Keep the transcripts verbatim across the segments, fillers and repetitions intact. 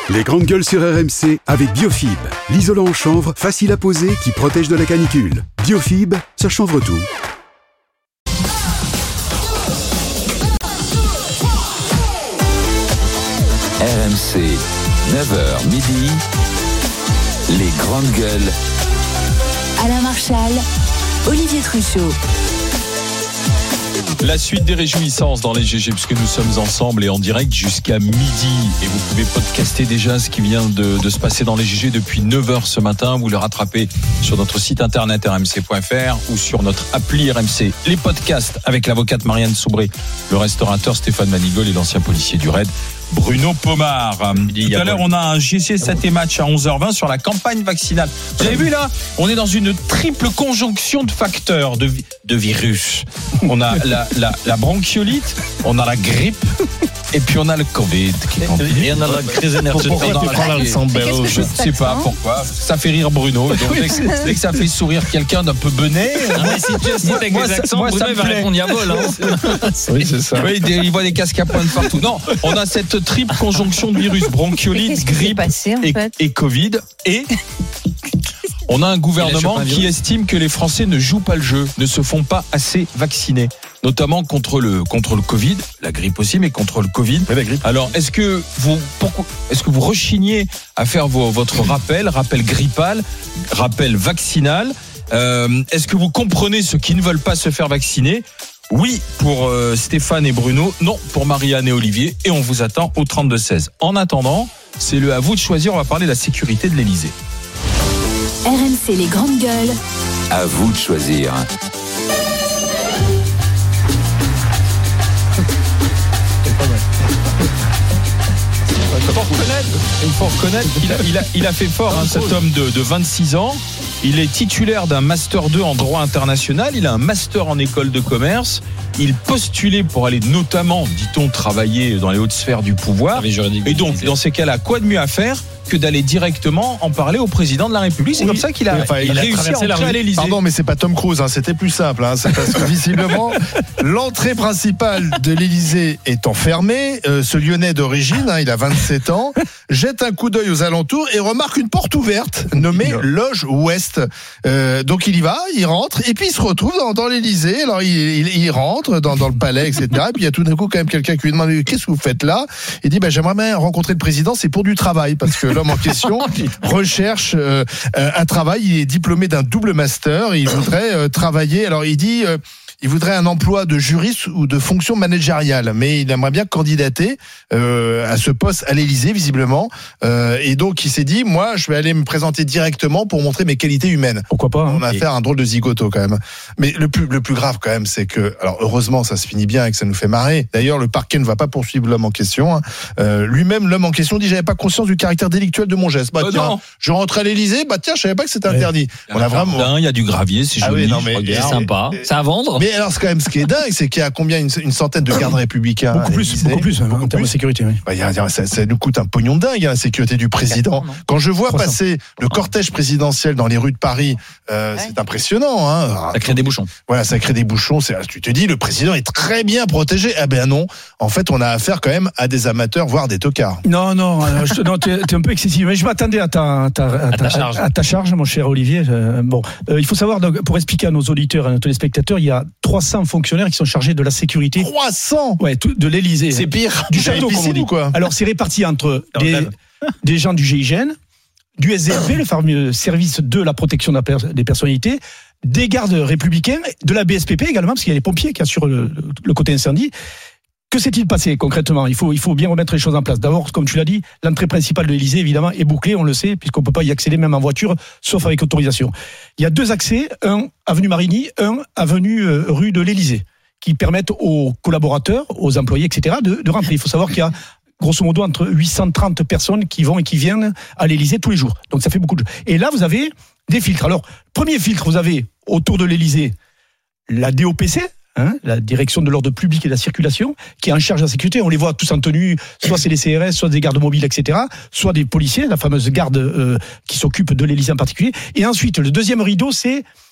Les grandes gueules sur R M C avec Biofib, l'isolant en chanvre facile à poser qui protège de la canicule. Biofib, ça chanvre tout. R M C, neuf heures midi, les grandes gueules. Alain Marchal, Olivier Truchot. La suite des réjouissances dans les G G, puisque nous sommes ensemble et en direct jusqu'à midi. Et vous pouvez podcaster déjà ce qui vient de, de se passer dans les G G depuis neuf heures ce matin. Vous le rattrapez sur notre site internet r m c point f r ou sur notre appli R M C. Les podcasts avec l'avocate Marianne Soubré, le restaurateur Stéphane Manigol et l'ancien policier du Raid, Bruno Pomar. Tout à l'heure, on a un G C sept et match à onze heures vingt sur la campagne vaccinale. Vous avez vu là, on est dans une triple conjonction de facteurs, de, de virus. On a la, la, la bronchiolite, on a la grippe, et puis on a le Covid. Qui et on a la crise énergétique. Pourquoi tu prends la Sambello ? Je ne sais pas pourquoi. Ça fait rire Bruno. Donc dès, que, dès que ça fait sourire quelqu'un d'un peu benet, ah ouais, si tu as avec des accents, Bruno va répondre Yavol. Oui, c'est ça. Oui, il voit des casques à pointe partout. Non, on a cette triple conjonction de virus, bronchiolite, grippe passé, en fait et, et Covid. Et on a un gouvernement qui estime que les Français ne jouent pas le jeu, ne se font pas assez vacciner, notamment contre le contre le Covid, la grippe aussi, mais contre le Covid. Oui, la grippe. Alors, est-ce que vous pourquoi est-ce que vous rechignez à faire vos, votre rappel, rappel grippal, rappel vaccinal euh, Est-ce que vous comprenez ceux qui ne veulent pas se faire vacciner ? Oui pour euh, Stéphane et Bruno, non pour Marianne et Olivier, et on vous attend au trente-deux seize. En attendant, c'est le à vous de choisir, on va parler de la sécurité de l'Elysée. R M C les grandes gueules. À vous de choisir. Il faut reconnaître, il faut reconnaître qu'il a, il a, il a fait fort, hein, cet homme de, de vingt-six ans. Il est titulaire d'un master deux en droit international. Il a un master en école de commerce. Il postulait pour aller notamment, dit-on, travailler dans les hautes sphères du pouvoir. Et donc, dans ces cas-là, quoi de mieux à faire que d'aller directement en parler au président de la République. C'est oui, comme ça qu'il a, oui, enfin, il il a réussi à entrer à l'Élysée. Pardon, mais c'est pas Tom Cruise, hein, c'était plus simple. Hein, c'est parce que visiblement, l'entrée principale de l'Élysée étant fermée, euh, ce Lyonnais d'origine, hein, il a vingt-sept ans, jette un coup d'œil aux alentours et remarque une porte ouverte nommée Loge Ouest. Euh, donc il y va, il rentre, et puis il se retrouve dans, dans l'Élysée. Alors il, il, il rentre dans, dans le palais, et cetera. Et puis il y a tout d'un coup quand même quelqu'un qui lui demande « Qu'est-ce que vous faites là ?» Il dit bah, « J'aimerais bien rencontrer le président, c'est pour du travail, parce que l'homme en question recherche euh, un travail, il est diplômé d'un double master, et il voudrait euh, travailler, alors il dit euh, il voudrait un emploi de juriste ou de fonction managériale, mais il aimerait bien candidater euh, à ce poste à l'Élysée visiblement, euh, et donc il s'est dit moi je vais aller me présenter directement pour montrer mes qualités humaines. Pourquoi pas, hein. On a affaire à un drôle de zigoto quand même. Mais le plus le plus grave quand même, c'est que, alors heureusement ça se finit bien et que ça nous fait marrer. D'ailleurs le parquet ne va pas poursuivre l'homme en question. Hein. Euh, lui-même l'homme en question dit j'avais pas conscience du caractère délictuel de mon geste. Bah euh, tiens, non. je rentre à l'Élysée, bah tiens je savais pas que c'était interdit. Il y a on a vraiment. Il y a du gravier, c'est joli. Ah oui, non, mais, c'est sympa. C'est à vendre. Mais alors c'est quand même ce qui est dingue, c'est qu'il y a combien une, une centaine de gardes républicains. Beaucoup plus, beaucoup plus beaucoup en termes de sécurité. Oui. Bah, y a, ça, ça nous coûte un pognon de dingue, hein, la sécurité du président. Quand je vois passer le cortège présidentiel dans les rues de Paris, euh, ouais. c'est impressionnant. Hein. Ça crée des bouchons. Voilà, ça crée des bouchons. C'est, tu te dis, le président est très bien protégé. Ah ben non, en fait, on a affaire quand même à des amateurs, voire des tocards. Non, non, alors, je, non t'es, t'es un peu excessif. Mais je m'attendais à ta, à ta, à à ta, ta charge. À, à ta charge, mon cher Olivier. Euh, bon, euh, il faut savoir, donc, pour expliquer à nos auditeurs et à nos téléspectateurs, il y a trois cents fonctionnaires qui sont chargés de la sécurité. trois cents Ouais, tout, de l'Élysée. C'est pire. Du château, comme on dit. Quoi. Alors, c'est réparti entre des, des gens du G I G N, du S D F B, le fameux service de la protection des personnalités, des gardes républicains, de la B S P P également, parce qu'il y a les pompiers qui assurent le, le côté incendie. Que s'est-il passé concrètement ? Il faut, il faut bien remettre les choses en place. D'abord, comme tu l'as dit, l'entrée principale de l'Élysée, évidemment, est bouclée, on le sait, puisqu'on ne peut pas y accéder même en voiture, sauf avec autorisation. Il y a deux accès, un avenue Marigny, un avenue euh, rue de l'Élysée, qui permettent aux collaborateurs, aux employés, et cetera, de, de rentrer. Il faut savoir qu'il y a grosso modo entre huit cent trente personnes qui vont et qui viennent à l'Élysée tous les jours. Donc ça fait beaucoup de... Et là, vous avez des filtres. Alors, premier filtre, vous avez autour de l'Élysée la D O P C, Hein, la direction de l'ordre public et de la circulation, qui est en charge de la sécurité. On les voit tous en tenue, soit c'est les C R S, soit des gardes mobiles, et cetera, soit des policiers, la fameuse garde euh, qui s'occupe de l'Élysée en particulier. Et ensuite, le deuxième rideau, c'est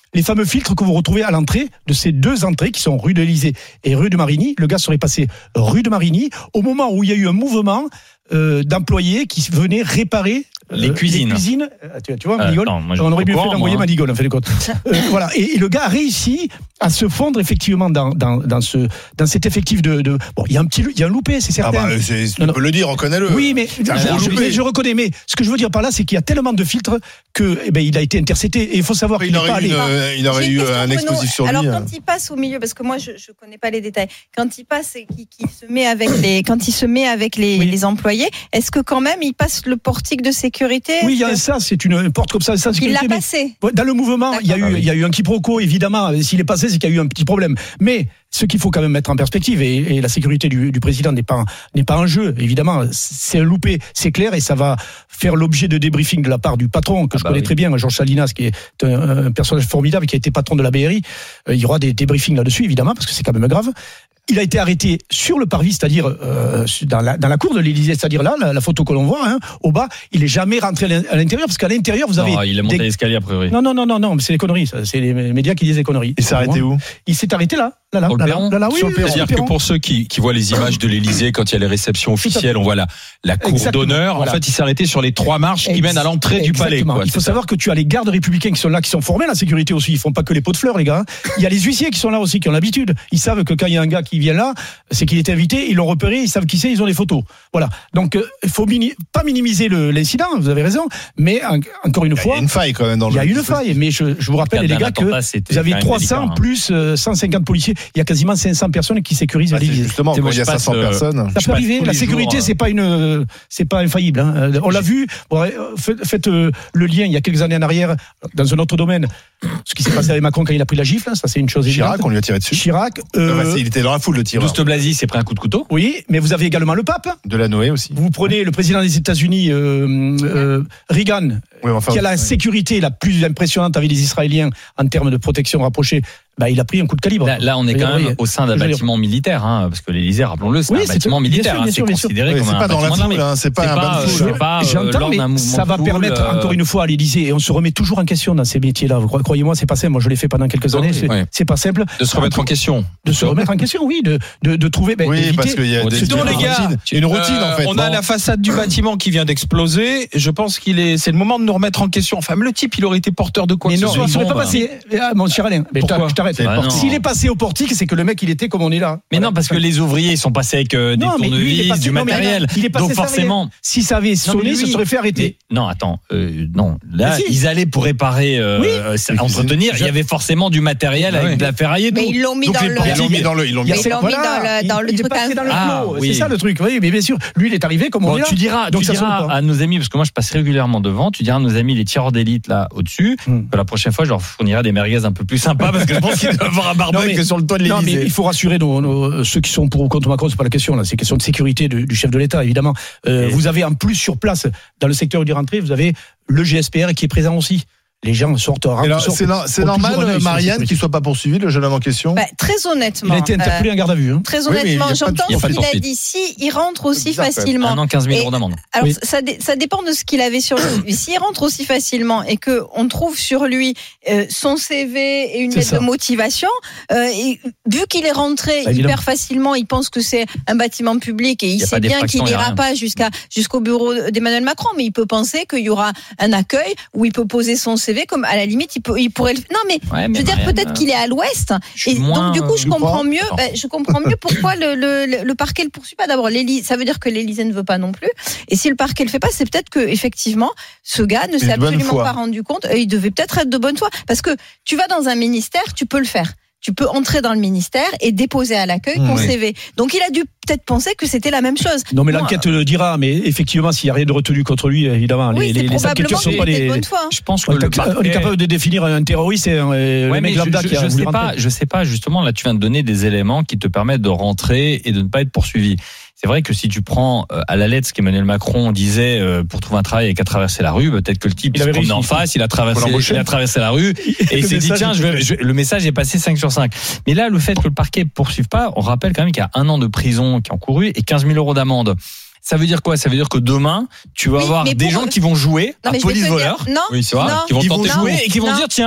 les fameux filtres que vous retrouvez à l'entrée de ces deux entrées qui sont rue de l'Élysée et rue de Marigny. Le gars serait passé rue de Marigny au moment où il y a eu un mouvement euh, d'employés qui venaient réparer euh, les cuisines. Les cuisines. Tu, tu vois, euh, Manigol, attends, moi, on aurait mieux fait moi, d'envoyer hein. Manigol en fait de compte. euh, voilà. Et, et le gars a réussi à se fondre effectivement dans dans dans ce dans cet effectif de, de bon, il y a un petit il y a un loupé, c'est certain. Ah bah, c'est, tu Non, non. peux le dire, reconnais-le. Oui, mais je, un gros je, loupé. je reconnais. Mais ce que je veux dire par là, c'est qu'il y a tellement de filtres que eh ben il a été intercepté. Et il faut savoir qu'il Il n'est aurait pas eu, allé. une- il aurait J'ai une eu question, un Bruno. explosif sur lui. Alors hein. quand il passe au milieu, parce que moi je je connais pas les détails, quand il passe et qu'il, qu'il se met avec les, quand il se met avec les, Oui. les employés, est-ce que quand même il passe le portique de sécurité? Oui, il y a Est-ce ça, c'est une, une porte comme ça. ça que- Il l'a mais- passé. Ouais, dans le mouvement, il y a eu, D'accord. il y a eu un quiproquo, évidemment. S'il est passé, c'est qu'il y a eu un petit problème. Mais ce qu'il faut quand même mettre en perspective, et, et la sécurité du, du président n'est pas, n'est pas en jeu, évidemment. C'est un loupé, c'est clair, et ça va faire l'objet de débriefing de la part du patron, que Ah je bah connais oui. très bien, Georges Salinas, qui est un, un personnage formidable, qui a été patron de la B R I. Euh, il y aura des débriefings là-dessus, évidemment, parce que c'est quand même grave. Il a été arrêté sur le parvis, c'est-à-dire euh, dans, la, dans la cour de l'Élysée, c'est-à-dire là, la, la photo que l'on voit, hein, au bas. Il est jamais rentré à l'in- à l'intérieur, parce qu'à l'intérieur, vous avez... Non, il a monté des- l'escalier a priori. Non, non, non, non, non, mais c'est des conneries. Ça. C'est les médias qui disent des conneries. Il s'est arrêté où? Il s'est arrêté là, là, là, Sur le là, là, perron là, là, oui, Sur le oui, perron. sur le C'est-à-dire que perron. pour ceux qui, qui voient les images de l'Élysée quand il y a les réceptions officielles, on voit la, la cour Exactement, d'honneur. voilà. En fait, il s'est arrêté sur les trois marches qui mènent à l'entrée du palais. Exactement. Quoi, Il faut c'est ça. savoir que tu as les gardes républicains qui sont là, qui sont formés à la sécurité aussi. Ils font pas que les pots de fleurs, les gars. Il y a les huissiers qui sont là aussi, qui ont l'habitude. Ils savent que quand il y a un gars qui vient là, c'est qu'il est invité. Ils l'ont repéré, ils savent qui c'est, ils ont les photos. Voilà. Donc, il euh, faut mini- pas minimiser le, l'incident. Vous avez raison. Mais en- encore une Il y fois, a une faille quand même dans il y le. a une faille. Mais je, je vous rappelle, les gars, que vous avez trois cents plus euh, cent cinquante policiers. Il y a quasiment cinq cents personnes qui sécurisent Ah, c'est l'Élysée. justement C'est quand moi, il y a je passe, cinq cents euh, personnes. Ça Je peut passe arriver. tous La les sécurité, jours, c'est pas une, c'est pas infaillible. Hein. On l'a vu. Bon, euh, faites faites, euh, le lien il y a quelques années en arrière dans un autre domaine. Ce qui s'est passé avec Macron quand il a pris la gifle, hein, ça c'est une chose Chirac, évidente. on lui a tiré dessus. Chirac. Ah euh, bah, c'est- il était dans la foule, le tireur. Douste Blasi s'est pris un coup de couteau. oui, mais vous avez également le pape. De la Noé aussi. Vous prenez le président des États-Unis, euh, euh, Reagan, Oui, enfin, qui a la sécurité la plus impressionnante avec les Israéliens en termes de protection rapprochée. Bah, il a pris un coup de calibre. Là, là, on est quand Regardez. même au sein d'un Je veux dire- bâtiment militaire, hein, parce que l'Élysée, rappelons-le, c'est Oui, un c'est bâtiment tout- bien militaire. sûr, hein, bien c'est sûr, bien sûr. considéré Oui, comme c'est un pas dans la bâtiment foule, d'armée. hein, c'est pas C'est un pas, bain de euh, foule. c'est pas, euh, J'entends, lors mais d'un mouvement ça de va foule, permettre euh, encore une fois à l'Élysée, et on se remet toujours en question dans ces métiers-là. Vous croyez- Croyez-moi, c'est pas simple. Moi, je l'ai fait pendant quelques Oui, années. C'est, oui. c'est pas simple. De se remettre en question. De se remettre en question, oui, de, de, de trouver. Ben, Oui, éviter- parce qu'il y a Bon, des dis donc, des les gars, routines. Il y a une routine Euh, en fait. On a Bon. la façade du bâtiment qui vient d'exploser. Je pense qu'il est, c'est le moment de nous remettre en question. Enfin, le type, il aurait été porteur de quoi Mais que non, ce soit. il serait bon, pas bah. passé. Ah, mon cher Alain, mais Pourquoi je t'arrête. C'est le S'il est passé au portique, c'est que le mec, il était comme on est là. Mais Voilà. non, parce que les ouvriers, ils sont passés avec euh, des Non, mais lui, il est tournevis, passé- du non, mais matériel. il est passé Donc sans forcément. rien. Si ça avait Non, sonné, mais ça lui- serait fait arrêter. Mais non, attends, euh, non. Là, Mais si. ils allaient pour réparer, euh, Oui. euh, ça- entretenir. Il y avait forcément du matériel Ah avec oui. de la ferraille et tout. Mais ils l'ont mis Donc dans les le- Ils l'ont portiques- mis dans le. Ils l'ont mis Mais dans ils l'ont mis dans le- dans le il, il est truc passé à- dans le Ah, flot. oui. C'est ça le truc. Oui, mais bien sûr, lui, il est arrivé comme on Bon, est là. tu diras, Donc tu ça sonne diras pas. à nos amis, parce que moi je passe régulièrement devant, tu diras à nos amis les tireurs d'élite là au-dessus, Hmm. que la prochaine fois je leur fournirai des merguez un peu plus sympas parce que je pense qu'ils doivent avoir un Non, barbecue mais- que sur le toit de Non, mais l'Élysée. il faut rassurer nos, nos- ceux qui sont pour ou contre Macron, c'est pas la question là, c'est question de sécurité de- du chef de l'État évidemment. Euh, Et- vous avez en plus sur place dans le secteur du rentrée, vous avez le G S P R qui est présent aussi. Les gens sortent Et rentrent, là, sortent. C'est no- c'est Ont normal, toujours un œil sur la Marianne, sécurité. qu'il soit pas poursuivi, le jeune homme en question. Bah, très Il honnêtement. a été interpellé euh, en garde à vue. Hein. Très Oui, mais il y a honnêtement, pas de- j'entends il y a ce pas de qu'il a poursuite. dit. Si il rentre aussi bizarre, quand même. facilement. Un an, quinze mille Et- euros d'amende. Alors Oui. ça, dé- ça dépend de ce qu'il avait sur lui. S'il rentre aussi facilement et que on trouve sur lui euh, son C V et une C'est lettre ça. de motivation, euh, et vu qu'il est rentré Bah, évidemment. hyper facilement, il pense que c'est un bâtiment public et il Y a sait pas bien d'effraction, qu'il y a n'ira rien. pas jusqu'à jusqu'au bureau d'Emmanuel Macron, mais il peut penser qu'il y aura un accueil où il peut poser son C V, comme à la limite il peut, il pourrait. Le... Non mais Ouais, je mais veux dire Marianne, peut-être euh, qu'il est à l'ouest je suis et moins, donc du coup je tu comprends crois mieux. Attends. bah, je comprends mieux pourquoi le, le, le, le parquet le poursuit pas. D'abord, l'Élysée, ça veut dire que l'Élysée ne veut pas non plus. Et si le parquet le fait pas, c'est peut-être que effectivement ce gars ne Il est s'est de bonne absolument foi. pas rendu compte. Et il devait peut-être être de bonne foi, parce que tu vas dans un ministère, tu peux le faire. Tu peux entrer dans le ministère et déposer à l'accueil ton Oui. C V. Donc il a dû peut-être penser que c'était la même chose. Non, mais Moi, l'enquête le dira, mais effectivement, s'il n'y a rien de retenu contre lui, évidemment, Oui, les, c'est les, les probablement enquêteurs sont qu'il pas était de les. bonne foi. Je pense que On le est, on est parquet- capable de définir un terroriste et un, et Ouais, le mais mec je, lambda je, qui a je voulu sais pas, rentrer. je sais pas, justement, là, tu viens de donner des éléments qui te permettent de rentrer et de ne pas être poursuivi. C'est vrai que si tu prends euh, à la lettre ce qu'Emmanuel Macron disait euh, pour trouver un travail et qu'à traverser la rue, peut-être que le type Il il se avait promenait en réussi. face, il a traversé, Faut l'embaucher. il a traversé la rue et il s'est Le dit message tiens, je était vais, je- le message est passé cinq sur cinq. Mais là, le fait que le parquet poursuive pas, on rappelle quand même qu'il y a un an de prison qui est encouru et quinze mille euros d'amende. Ça veut dire quoi? Ça veut dire que demain, tu vas Oui, avoir mais des pour- gens qui vont jouer Non, à mais je vais te police dire, voleur. non, Oui, c'est vrai. non, Qui vont Ils vont tenter non, jouer et qui vont non. dire tiens,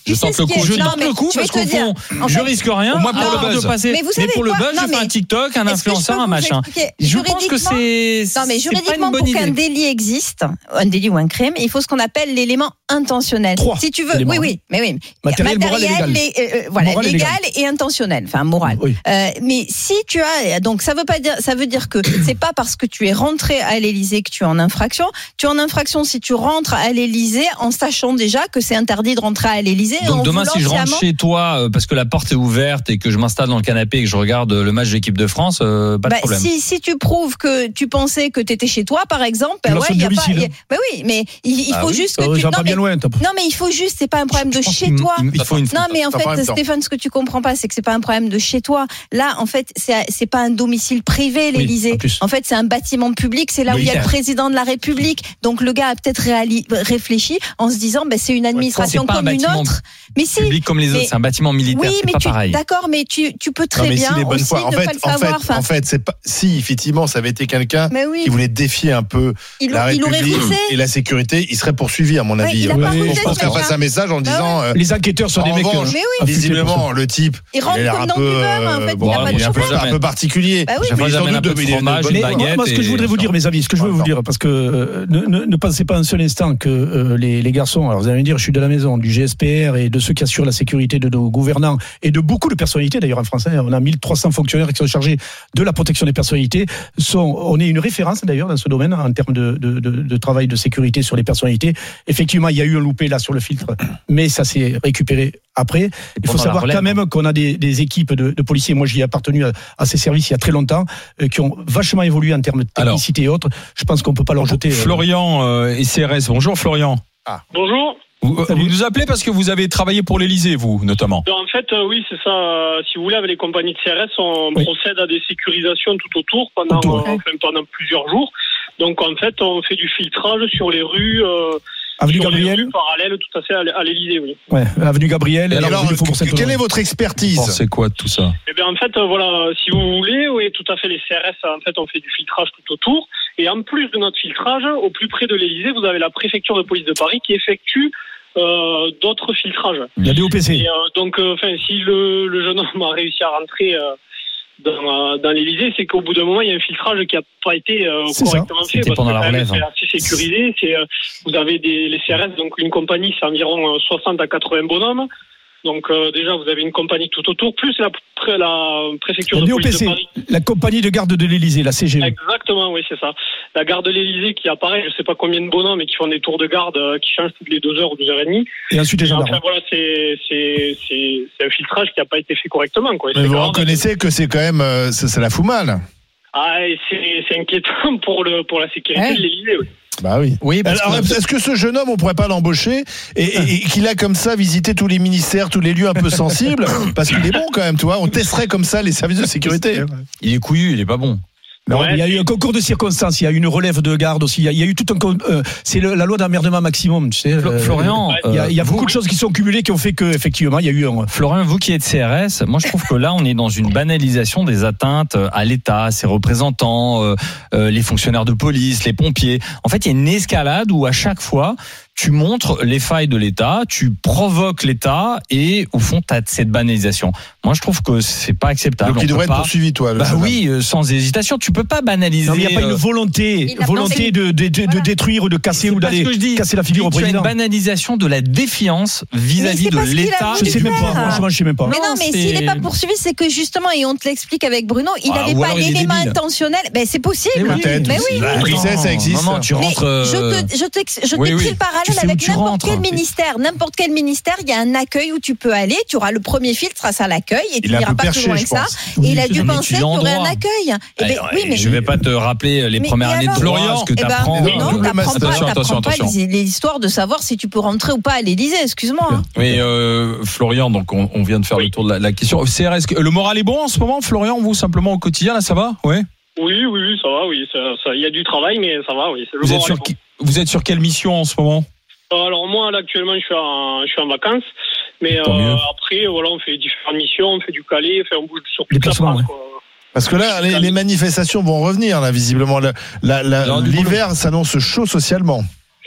Tu je sais tente ce le qui coup. est- Je non, tente mais le coup je vais parce te qu'au dire, fond, en je fait- risque rien. Au moins pour Non, le buzz. de passer. Mais vous savez pour le quoi buzz, Non, je fais mais un TikTok, un est-ce que je influenceur, peux un vous machin. expliquer Je pense que Juridiquement- c'est. Non, mais c'est pas une juridiquement, bonne pour qu'un idée. délit existe, un délit ou un crime, il faut ce qu'on appelle l'élément intentionnel. Trois Si tu veux, éléments, oui, oui, mais oui. Matériel, moral et légal. lé- euh, euh, voilà, Moral et légal légal. et intentionnel, enfin moral. Oui. Euh, mais si tu as, donc ça veut pas dire, ça veut dire que c'est pas parce que tu es rentré à l'Élysée que tu es en infraction. Tu es en infraction si tu rentres à l'Élysée en sachant déjà que c'est interdit de rentrer à l'Élysée. en Donc demain, voulant si je rentre sciemment- chez toi euh, parce que la porte est ouverte et que je m'installe dans le canapé et que je regarde le match de l'équipe de France, euh, pas de Bah, problème. si, si tu prouves que tu pensais que tu étais chez toi, par exemple, bah Violation ouais, de il y a pas. domicile. il y a- bah oui, mais il, il Ah faut oui, juste que Euh, tu. j'en Non pas mais, bien loin. t'as- non, mais il faut juste, c'est pas un problème de Je pense chez qu'il- toi. Il faut une. Non, mais en Pas en fait, même temps. Stéphane, ce que tu comprends pas, c'est que c'est pas un problème de chez toi. Là, en fait, c'est c'est pas un domicile privé, l'Élysée. en plus. En fait, c'est un bâtiment public. C'est là où il y a le Militaire. président de la République. Donc, le gars a peut-être réali- réfléchi en se disant, ben, c'est une administration c'est pas un comme une bâtiment autre. Mais si. Public comme les autres, mais- c'est un bâtiment militaire, Oui, c'est mais pas tu, pareil. d'accord, mais tu, tu peux très Non, mais bien si les bonnes aussi fois. En ne fait, pas le en savoir. fait, Enfin, en fait, c'est pas. Si effectivement, ça avait été quelqu'un mais oui, qui voulait défier un peu il, la il aurait République refusé. et la sécurité, il serait poursuivi à mon Ouais, avis. il a pas Oui, refusé je Je pense ce qu'elle truc-là. fasse un message en Bah disant. euh, Les enquêteurs sont En des mecs. revanche, euh, Mais oui. affûtés pour visiblement, ça. le type, Il rentre il a l'air comme un dans peu, du beurre, en fait, euh, il bon, a pas de il est un peu, chauffeur. un peu particulier. Bah oui. Chaque fois, Mais j'amène sans un doute peu de il est fromage, bonne une Mais foi. baguette. moi, ce que je et- voudrais vous dire, mes amis, ce que je veux vous dire, parce que euh, ne, ne, ne pensez pas un seul instant que euh, les, les garçons, alors vous allez me dire, je suis de la maison, du G S P R et de ceux qui assurent la sécurité de nos gouvernants et de beaucoup de personnalités, d'ailleurs en France, hein, on a mille trois cents fonctionnaires qui sont chargés de la protection des personnalités, sont, on est une référence d'ailleurs dans ce domaine en termes de, de, de, de travail de sécurité sur les personnalités. Effectivement, il y a eu un loupé là sur le filtre, mais ça s'est récupéré après. Il faut pendant la savoir relève, quand même qu'on a des, des équipes de, de policiers, moi j'y ai appartenu à, à ces services il y a très longtemps, euh, qui ont vachement évolué en termes de Alors, technicité et autres. Je pense qu'on peut pas leur jeter. euh, Florian euh, et C R S. Bonjour Florian. Bonjour. Vous, vous nous appelez parce que vous avez travaillé pour l'Élysée, vous, notamment. En fait, euh, oui, c'est ça. Euh, Si vous voulez, avec les compagnies de C R S, on Oui. procède à des sécurisations tout autour pendant, Autour. euh, enfin, pendant plusieurs jours. Donc, en fait, on fait du filtrage sur les rues, euh, Avenue sur les Gabriel, rues parallèles tout à fait à l- à l'Élysée, oui. ouais, Avenue Gabriel. Et et alors, rue du Faubourg Saint-Honoré. quelle est votre expertise? Bon, c'est quoi tout ça? Eh bien, en fait, euh, voilà, si vous voulez, oui, tout à fait, les C R S, en fait, on fait du filtrage tout autour. Et en plus de notre filtrage, au plus près de l'Élysée, vous avez la préfecture de police de Paris qui effectue euh, d'autres filtrages. Il y a des O P C. Et euh, donc, euh, enfin, si le, le jeune homme a réussi à rentrer euh, dans, euh, dans l'Élysée, c'est qu'au bout d'un moment, il y a un filtrage qui n'a pas été euh, C'est ça. correctement fait. C'était parce pendant que, la quand même, relève. C'est assez sécurisé. C'est, euh, vous avez des, les C R S, donc une compagnie, c'est environ euh, soixante à quatre-vingts bonhommes. Donc euh, déjà, vous avez une compagnie tout autour, plus la, pré- la préfecture La de D O P police C, de Paris. la compagnie de garde de l'Élysée, la C G E. Exactement, oui, c'est ça. La gare de l'Élysée qui apparaît, je sais pas combien de bonhommes, mais qui font des tours de garde euh, qui changent toutes les deux heures ou deux heures et demie. Et ensuite les Et enfin, gendarmes. voilà, c'est, c'est, c'est, c'est un filtrage qui n'a pas été fait correctement, quoi. Et Mais c'est vous grave. reconnaissez que c'est quand même, euh, ça, ça la fout mal. Ah, et c'est, c'est inquiétant pour le, pour la sécurité Ouais. de l'Élysée, oui. Bah oui. Oui, parce Alors, que- est-ce que ce jeune homme, on pourrait pas l'embaucher et, et- et qu'il a comme ça visité tous les ministères, tous les lieux un peu sensibles, parce qu'il est bon quand même, tu vois. On testerait comme ça les services de sécurité. il est couillu, il est pas bon. Non, Ouais, il y a eu un concours de circonstances, il y a eu une relève de garde aussi. Il y a, il y a eu tout un. con- euh, c'est le- la loi d'emmerdement maximum, tu sais. Flo- euh, Florian, Il y a, il y a euh, beaucoup de choses qui sont cumulées qui ont fait que effectivement il y a eu un. Florian, vous qui êtes C R S, moi je trouve que là on est dans une banalisation des atteintes à l'État, à ses représentants, euh, euh, les fonctionnaires de police, les pompiers. En fait, il y a une escalade où à chaque fois tu montres les failles de l'État, tu provoques l'État et au fond tu as cette banalisation. Moi je trouve que c'est pas acceptable. Donc On il devrait peut être pas- poursuivi, toi. le Bah jeune homme. oui, euh, sans hésitation, tu peux pas banaliser. Non, mais il n'y a pas euh, une volonté, Il a volonté pensé- de, de, de, de Voilà. détruire ou de casser C'est ou pas d'aller ce que je dis. casser la figure au Tu as président. une banalisation de la défiance vis-à-vis Mais c'est de pas ce qu'il a l'État. Je voulu sais même pas, faire. franchement, je sais même pas. Mais non, Non, mais c'est- s'il n'est pas poursuivi, c'est que justement, et on te l'explique avec Bruno, il Ah, n'avait ou pas alors il est l'élément débile. intentionnel. Ben, c'est possible. Mais oui, Peut-être. Mais oui. La tristesse, ça existe. Maman, tu Mais rentres. euh, je te, je t'ex- je oui, t'écris oui. le parallèle Tu sais où avec tu n'importe rentres. quel ministère. N'importe quel ministère, il y a un accueil où tu peux aller. Tu auras le premier filtre, sera ça l'accueil, et tu Il est un n'iras peu pas perché, plus loin je que ça. pense. Et il a dû Mais penser tu qu'il y aurait un l'endroit. accueil. Eh ben, Alors, oui, mais je vais pas te rappeler les Mais- premières mais années de alors droit, Florian, ce que Eh ben, t'apprends. Non, non, double t'apprends master. pas, Attention, t'apprends attention, pas attention. les, les histoires de savoir si tu peux rentrer ou pas à l'Élysée. Excuse-moi. hein. Mais euh, Florian, donc on, on vient de faire le tour de la, la question. C R S, le moral est bon en ce moment, Florian, vous simplement au quotidien, là ça va? Ouais. Oui, oui, oui, ça va, oui. Ça, ça, il y a du travail, mais ça va, oui. C'est le Vous êtes, moral sur, est bon. qui- vous êtes sur quelle mission en ce moment? Alors moi, là, actuellement, je suis en, je suis en vacances. Mais Tant euh, mieux. après, voilà, on fait différentes missions, on fait du Calais, enfin, on bouge sur toute la Déplacement, France, ouais. quoi. Parce que là, les, les manifestations vont revenir, là, visiblement. La- la- la- Il y aura du L'hiver s'annonce chaud socialement.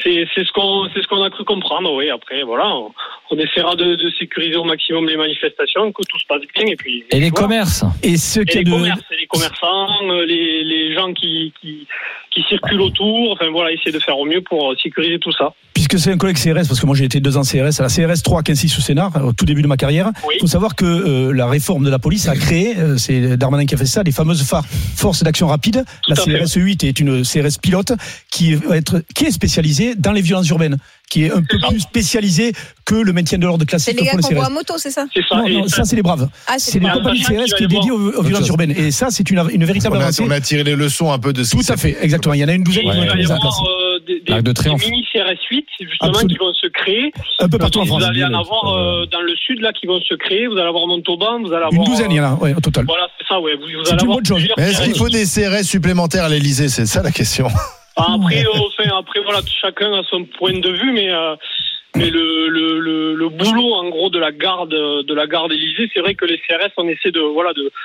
C'est, c'est ce qu'on, c'est ce qu'on a cru comprendre, oui. Après, voilà, on, on essaiera de, de sécuriser au maximum les manifestations, que tout se passe bien, et puis. Et les voilà. commerces. Et ceux Et qui les de... commerces, et les commerçants, les, les gens qui, qui, qui circulent autour, enfin voilà, essayer de faire au mieux pour sécuriser tout ça. Puisque c'est un collègue C R S, parce que moi j'ai été deux ans C R S, à la C R S trois, quinze six sous Sénart, au tout début de ma carrière. Il Oui. faut savoir que euh, la réforme de la police a créé, euh, c'est Darmanin qui a fait ça, les fameuses F A R, Forces d'action rapide. La Tout à C R S fait. huit est une C R S pilote qui va être, qui est spécialisée dans les violences urbaines, qui est un peu ça. plus spécialisée que le maintien de l'ordre C'est classique les gars pour les qu'on C R voit S. à moto, c'est ça? C'est ça. Non, Et non, ça c'est les braves. Ah, C'est les les compagnies braves. C R S qui est dédiée aux, aux violences urbaines. Et ça, c'est une, une véritable On a, avancée. on a tiré les leçons un peu de ce Tout qui à s'est fait, exactement. Il y en a une douzaine il qui vont va être y mises en avoir place. euh, des, des, L'Arc de des Triomphe. mini C R S huit, justement, Absolument. qui vont se créer. Un peu partout en Vous France. allez en avoir euh, dans le sud, là, qui vont se créer. Vous allez avoir Montauban, vous allez avoir. Une douzaine, il y en a, ouais, au total. Voilà, c'est ça, ouais. Vous, vous C'est allez une avoir bonne chose. plusieurs Mais est-ce C R S. qu'il faut des C R S supplémentaires à l'Elysée? C'est ça la question. Après, euh, enfin, après, voilà, chacun a son point de vue, mais. Euh, Mais le, le, le, le boulot, en gros, de la garde, de la garde Élysée, c'est vrai que les C R S, on essaie de, voilà, de,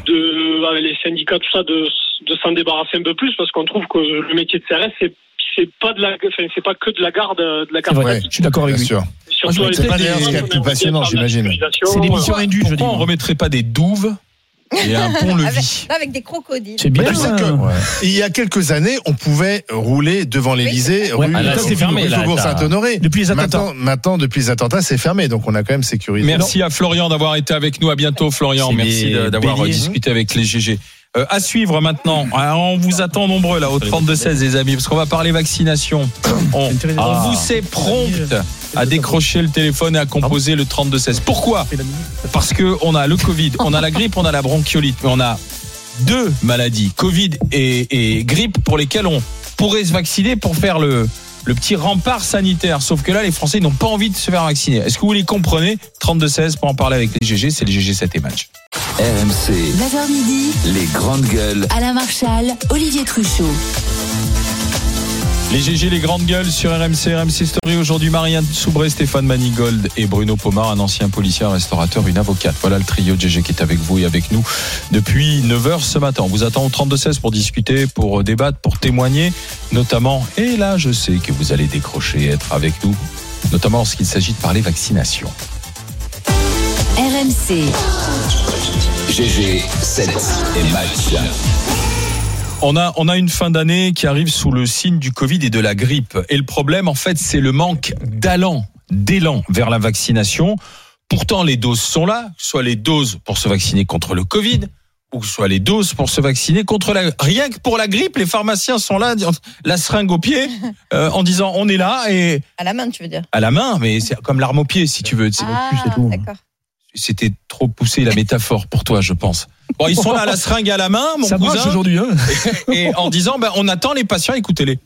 de, avec les syndicats, tout ça, de, de s'en débarrasser un peu plus, parce qu'on trouve que le métier de C R S, c'est, c'est pas de la, enfin, c'est pas que de la garde, de la garde. C'est vrai, Ouais. je suis d'accord avec Bien lui. sûr. Surtout C'est pas d'ailleurs ce qu'il y a de plus passionnant, j'imagine. C'est des missions indues, je dis. Pourquoi on moi. remettrait pas des douves et un Avec, pont-levis? avec des crocodiles. C'est bien. Tu sais que, hein. il y a quelques années, on pouvait rouler devant l'Élysée, Ouais, rue, ah, là, rue c'est fermé, là, Faubourg t'as- Saint-Honoré. Depuis les attentats. Maintenant, maintenant, depuis les attentats, c'est fermé, donc on a quand même sécurisé. Merci à Florian d'avoir été avec nous. À bientôt, Florian. C'est Merci des de- d'avoir béliers. discuté avec les G G. Euh, à suivre maintenant. Alors, on vous attend nombreux là au trente-deux seize, les amis, parce qu'on va parler vaccination. On, on vous sait prompt à décrocher le téléphone et à composer le trente-deux seize. Pourquoi? Parce que on a le Covid, on a la grippe, on a la bronchiolite, mais on a deux maladies, Covid et, et grippe, pour lesquelles on pourrait se vacciner pour faire le le petit rempart sanitaire. Sauf que là, les Français n'ont pas envie de se faire vacciner. Est-ce que vous les comprenez? trente-deux seize pour en parler avec les G G, c'est les G G sept et match. R M C, neuf heures midi, les grandes gueules. Alain Marchal, Olivier Truchot. Les G G, les grandes gueules sur R M C, R M C Story. Aujourd'hui, Marianne Soubré, Stéphane Manigold et Bruno Pomar, un ancien policier, un restaurateur, une avocate. Voilà le trio de G G qui est avec vous et avec nous depuis neuf heures ce matin. On vous attend au trente-deux seize pour discuter, pour débattre, pour témoigner, notamment. Et là, je sais que vous allez décrocher et être avec nous, notamment lorsqu'il s'agit de parler vaccination. R M C, G G sept et match. On a, on a une fin d'année qui arrive sous le signe du Covid et de la grippe. Et le problème, en fait, c'est le manque d'allant, d'élan vers la vaccination. Pourtant, les doses sont là, soit les doses pour se vacciner contre le Covid, ou soit les doses pour se vacciner contre la... Rien que pour la grippe, les pharmaciens sont là, la seringue au pied, euh, en disant on est là et À la main, tu veux dire? à la main, mais c'est comme l'arme au pied, si tu veux. C'est- Ah, c'est tout. d'accord. C'était trop poussé la métaphore pour toi, je pense. Bon, ils sont là, la seringue à la main, mon Ça marche cousin, aujourd'hui, hein. et en disant ben, on attend les patients, écoutez-les.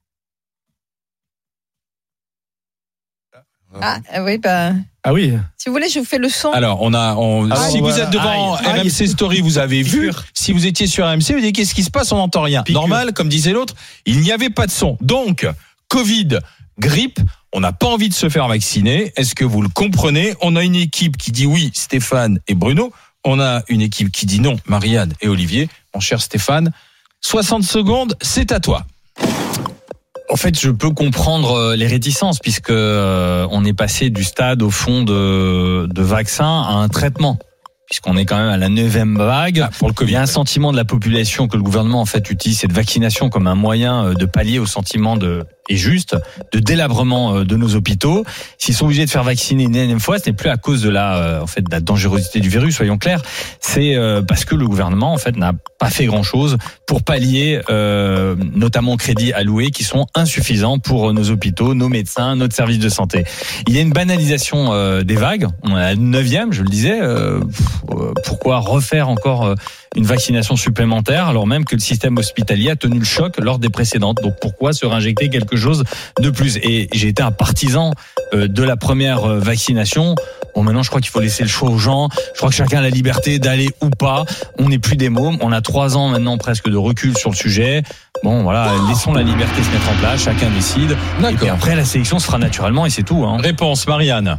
Ah, euh, oui, bah. Ah oui. Si vous voulez, je vous fais le son. Alors, on a, on, Ah, si voilà. vous êtes devant Aïe. R M C Story, vous avez vu. Piqûre. Si vous étiez sur R M C, vous dites qu'est-ce qui se passe, on n'entend rien. Piqûre. Normal, comme disait l'autre, il n'y avait pas de son. Donc, Covid, grippe, on n'a pas envie de se faire vacciner. Est-ce que vous le comprenez? On a une équipe qui dit oui, Stéphane et Bruno. On a une équipe qui dit non, Marianne et Olivier. Mon cher Stéphane, soixante secondes, c'est à toi. En fait, je peux comprendre euh, les réticences puisque euh, on est passé du stade au fond de, de vaccin à un traitement. Puisqu'on est quand même à la neuvième vague. Ah, pour le Covid. Il y a un sentiment de la population que le gouvernement en fait utilise cette vaccination comme un moyen de pallier au sentiment de et juste de délabrement de nos hôpitaux. S'ils sont obligés de faire vacciner une énième fois, ce n'est plus à cause de la en fait de la dangerosité du virus, soyons clairs. C'est parce que le gouvernement en fait n'a pas fait grand chose pour pallier euh, notamment aux crédits alloués qui sont insuffisants pour nos hôpitaux, nos médecins, notre service de santé. Il y a une banalisation euh, des vagues. On est à la neuvième, je le disais. Euh, pourquoi refaire encore une vaccination supplémentaire alors même que le système hospitalier a tenu le choc lors des précédentes? Donc pourquoi se réinjecter quelque chose de plus? Et j'ai été un partisan de la première vaccination. Bon, maintenant je crois qu'il faut laisser le choix aux gens. Je crois que chacun a la liberté d'aller ou pas. On n'est plus des mômes. On a trois ans maintenant presque de recul sur le sujet. Bon, voilà, laissons la liberté se mettre en place. Chacun décide. Et puis après, la sélection se fera naturellement et c'est tout. Hein. Réponse, Marianne.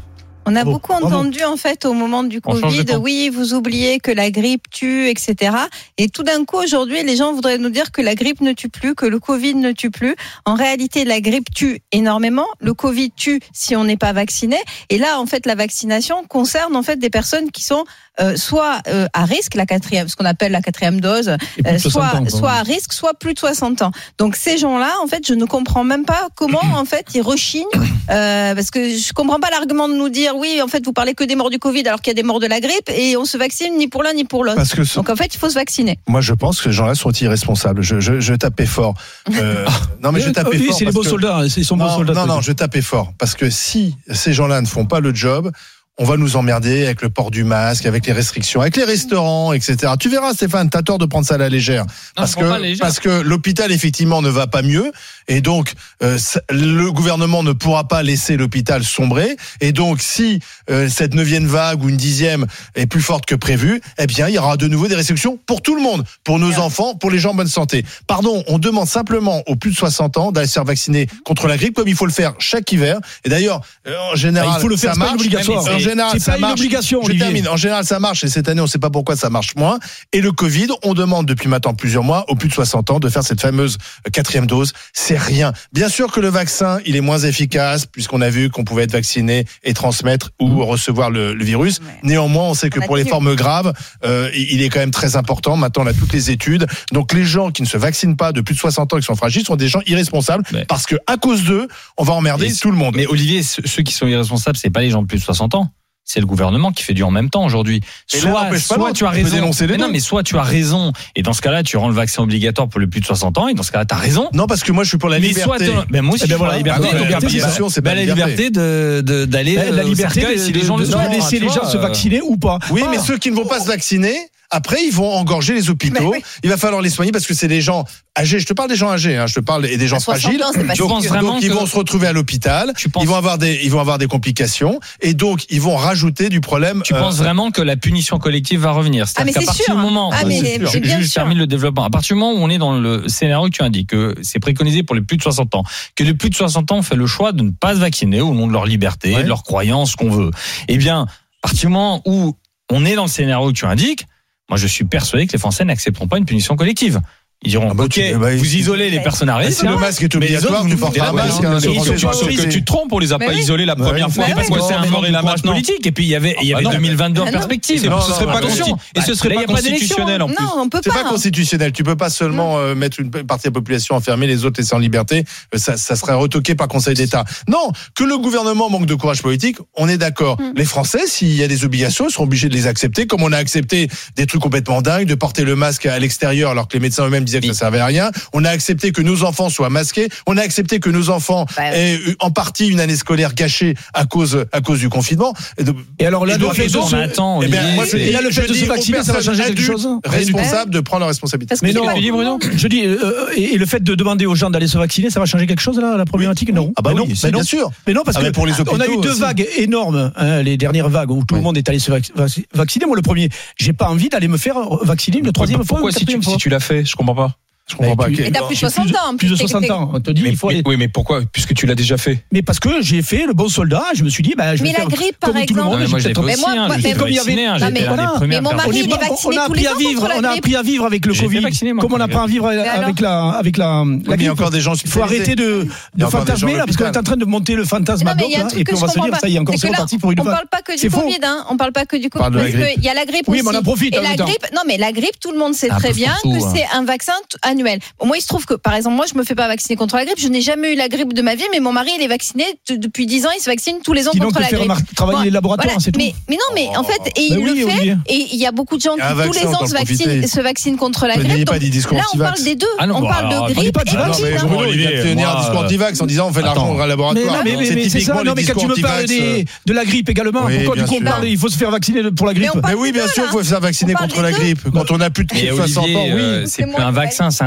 On a Bravo. beaucoup Bravo. entendu en fait au moment du On change de Covid, camp. oui, vous oubliez que la grippe tue, et cetera. Et tout d'un coup, aujourd'hui, les gens voudraient nous dire que la grippe ne tue plus, que le Covid ne tue plus. En réalité, la grippe tue énormément. Le Covid tue si on n'est pas vacciné. Et là, en fait, la vaccination concerne en fait des personnes qui sont euh, soit euh, à risque, la quatrième, ce qu'on appelle la quatrième dose, Et plus euh, de soixante soit ans, quoi. soit à risque, soit plus de soixante ans. Donc ces gens-là, en fait, je ne comprends même pas comment en fait ils rechignent, euh, parce que je comprends pas l'argument de nous dire oui, en fait, vous parlez que des morts du Covid alors qu'il y a des morts de la grippe et on se vaccine ni pour l'un ni pour l'autre. Parce que ce- Donc en fait, il faut se vacciner. moi, je pense que ces gens-là sont irresponsables. Je, je, je tapais fort. Euh, non, mais je tapais Oui, fort. c'est les parce beaux que- soldats. Ils sont beaux Non, soldats. non, non, je tapais fort. Parce que si ces gens-là ne font pas le job, on va nous emmerder avec le port du masque, avec les restrictions, avec les restaurants, et cetera. Tu verras, Stéphane, t'as tort de prendre ça à la légère. Parce je prends pas à la que, légère. parce que l'hôpital, effectivement, ne va pas mieux. Et donc, euh, ça- le gouvernement ne pourra pas laisser l'hôpital sombrer. Et donc, si euh, cette neuvième vague ou une dixième est plus forte que prévu, eh bien, il y aura de nouveau des restrictions pour tout le monde, pour nos enfants, pour les gens en bonne santé. Pardon, on demande simplement aux plus de soixante ans d'aller se faire vacciner contre la grippe, comme il faut le faire chaque hiver. Et d'ailleurs, euh, en général, Ah, il faut le faire, ça c'est pas marche. obligatoire. En général, C'est ça pas une marche. obligation, Je Olivier. termine. En général, ça marche. Et cette année, on ne sait pas pourquoi ça marche moins. Et le Covid, on demande depuis maintenant plusieurs mois aux plus de soixante ans de faire cette fameuse euh, quatrième dose. C'est rien. Bien sûr que le vaccin, il est moins efficace puisqu'on a vu qu'on pouvait être vacciné et transmettre ou recevoir le, le virus. Ouais. Néanmoins, on sait que On a pour les tenu. formes graves, euh, il est quand même très important. Maintenant, on a toutes les études. Donc, les gens qui ne se vaccinent pas de plus de soixante ans, qui sont fragiles, sont des gens irresponsables Mais- parce que à cause d'eux, on va emmerder Mais- tout le monde. Mais Olivier, ceux ceux qui sont irresponsables, c'est pas les gens de plus de soixante ans. C'est le gouvernement qui fait du en même temps aujourd'hui. Et l'un Soit, n'empêche pas soit l'autre. tu as Tu peux raison. dénoncer les Mais non, deux. mais soit tu as raison. Et dans ce cas-là, tu rends le vaccin obligatoire pour les plus de soixante ans. Et dans ce cas-là, tu as raison. Non, parce que moi, je suis pour la mais liberté. soit t'as- ben moi aussi, Eh ben je voilà, prends liberté, Ah, la donc, liberté, la c'est ça. c'est pas ben, la la liberté. liberté de de- d'aller La, la euh, au liberté cercueil de, si les de- gens le de souhaitent. laisser Tu les gens vois, se euh, vacciner ou pas. Oui, Ah. mais ceux qui ne vont pas se vacciner, après, ils vont engorger les hôpitaux. Mais oui. Il va falloir les soigner parce que c'est des gens âgés. Je te parle des gens âgés, hein, je te parle et des gens À soixante fragiles. ans, c'est pas Tu donc, penses donc, vraiment ils que- vont se retrouver à l'hôpital. Tu penses- Ils vont avoir des, ils vont avoir des complications et donc ils vont rajouter du problème. Tu euh, penses vraiment que la punition collective va revenir? Ah, mais C'est-à-dire qu'à c'est partir sûr. du moment, Ah, mais je- c'est je, bien je sûr. termine le développement. À partir du moment où on est dans le scénario que tu indiques, que c'est préconisé pour les plus de soixante ans, que les plus de soixante ans ont fait le choix de ne pas se vacciner au nom de leur liberté, Ouais. de leur croyance, ce qu'on veut. Eh bien, à partir du moment où on est dans le scénario que tu indiques, moi, je suis persuadé que les Français n'accepteront pas une punition collective. Ils diront, Ah bah, ok, tu- bah, vous si- isolez les personnes à Ah, risque. si le masque est mais les obligatoire, autres, tu vous portes nous un faites masque. la hein, même les chose. Français Et sont sauf Sauf que autorisés. tu te trompes, on les a Mais pas oui. isolés la Ouais. première fois. Mais Parce oui. que c'est un Encore mort et et là courage maintenant. politique. Et puis il y avait, il y Ah avait bah non. deux mille vingt-deux en Ah non. perspective. Et Non, ce non, serait non, pas non. consti- et ce serait Là, il y pas a pas d'élection, constitutionnel en plus. Non, on peut C'est pas. pas constitutionnel. Tu peux pas seulement euh, mettre une partie de la population enfermée, les autres laisser en liberté. Euh, Ça, ça serait retoqué par Conseil d'État. Non, que le gouvernement manque de courage politique, on est d'accord. Mm. Les Français, s'il y a des obligations, ils seront obligés de les accepter, comme on a accepté des trucs complètement dingues, de porter le masque à l'extérieur alors que les médecins eux-mêmes disaient que ça servait à rien. On a accepté que nos enfants soient masqués. On a accepté que nos enfants Bah, aient eu en partie une année scolaire gâchée à cause à cause du confinement. Et de- Et alors là, Et le donc, fait et de donc, se- on attend, Eh ben, Olivier, moi, c'est- et là, le je fait de dis se aux vacciner, ça va personnes changer quelque adultes chose responsables de prendre leurs responsabilités. Parce que Mais c'est non, pas- tu dis, Bruno je dis, euh, et, et le fait de demander aux gens d'aller se vacciner, ça va changer quelque chose là, la problématique? Non. Ah bah Mais oui, non, c'est mais non. bien sûr. Mais non, parce Ah que bah pour les on a eu hôpitaux deux aussi. vagues énormes, hein, les dernières vagues où tout Oui. le monde est allé se vac- vac- vacciner. Moi, le premier, j'ai pas envie d'aller me faire vacciner une troisième fois. Pourquoi ou une si tu, quatrième si fois. tu l'as fait? Je comprends pas. Je comprends pas. Mais tu- Et t'as plus de J'ai soixante ans. Plus de t'es- soixante t'es- ans. On te dit, Mais, il faut mais- aller. oui, mais pourquoi? Puisque tu l'as déjà fait. Mais parce que j'ai fait le bon soldat, je me suis dit, bah, je vais Mais la faire grippe, par comme tout le exemple. monde. Non, mais moi, je l'ai peut-être- pas Mais aussi, moi, hein, moi, je mais suis comme il y avait- vacciné, hein, Non, j'étais mais l'un des voilà. premières Mais mon personnes. mari, On, il est est- vacciné on a tous les appris à ans vivre, contre la on a grippe. appris à vivre avec le J'ai été Covid, vacciné, moi, comme on contre la apprend à vivre alors avec la, avec la, la Oui, mais il y grippe. a encore des gens Il faut arrêter de, Il y de a encore des fantasmer gens là, parce qu'on est à en train de monter le Non, fantasmagogue mais il y a un là, truc et que puis on je va se comprends dire, pas. ça y est, encore C'est c'est que là, reparti pour une on vague. parle pas que du C'est faux. Covid, hein. On parle pas que du Covid Parle de la parce grippe. qu'il y a la grippe Oui, aussi. mais on en profite Et en la même temps. grippe, non, mais la grippe, tout le monde sait Un très peu bien partout, que hein. c'est un vaccin t- annuel. Bon, moi, il se trouve que, par exemple, moi, je me fais pas vacciner contre la grippe. Je n'ai jamais eu la grippe de ma vie, mais mon mari, il est vacciné t- depuis dix ans. Il se vaccine tous les ans Sinon, contre te la faire grippe. mar- travailler Bon, les laboratoires, voilà. c'est tout. Mais, mais non, mais en fait, et Ben il oui, le fait. Olivier. Et il y a beaucoup de gens Il y qui a un tous vaccin, les on ans peut se en vaccinent, profiter. se vaccinent contre la Mais grippe. n'ayez pas Donc, des discours là, on anti-vax. parle des deux. Ah non, On bon, parle alors, de on grippe pas et de Ah non, vaccin. mais Covid. Bruno, hein. il vient de tenir un moi, discours euh, anti-vax en disant on fait de l'argent attends. au Mais, laboratoire. mais, mais, C'est mais c'est typiquement ça, non, les mais quand tu discours me parles anti-vax. des, de la grippe également, Oui, pourquoi bien du coup on sûr. parle, il faut se faire vacciner pour la grippe? Mais on parle Mais oui, des bien deux, sûr, là. il faut se faire vacciner On parle contre des la deux. grippe. Quand on a plus de Mais soixante ans, Olivier, oui. euh, C'est c'est plus moi un qui vaccin, c'est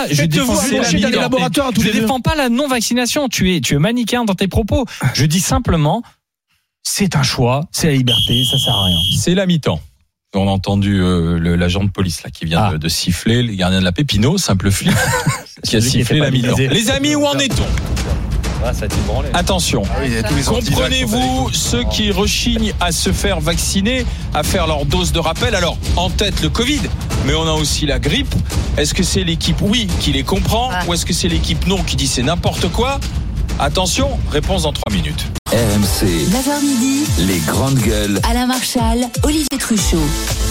pas, je défends, Faites-vous embaucher dans les laboratoires à tous je les deux. défends pas la non-vaccination. Tu es, tu es manichéen dans tes propos. Je dis simplement, c'est un choix, c'est la liberté, ça sert à rien. C'est la mi-temps. On a entendu euh, le, l'agent de police là qui vient ah. de, de siffler, le gardien de la Pépino, simple flic, qui a sifflé la mi-temps. Les amis, où en est-on ? Ah, ça Attention, ah oui, comprenez-vous ceux qui rechignent à se faire vacciner, à faire leur dose de rappel. Alors, en tête le Covid, mais on a aussi la grippe. Est-ce que c'est l'équipe oui qui les comprend ah. ou est-ce que c'est l'équipe non qui dit c'est n'importe quoi ? Attention, réponse dans trois minutes. R M C, neuf heures midi, les grandes gueules. Alain Marchal, Olivier Truchot.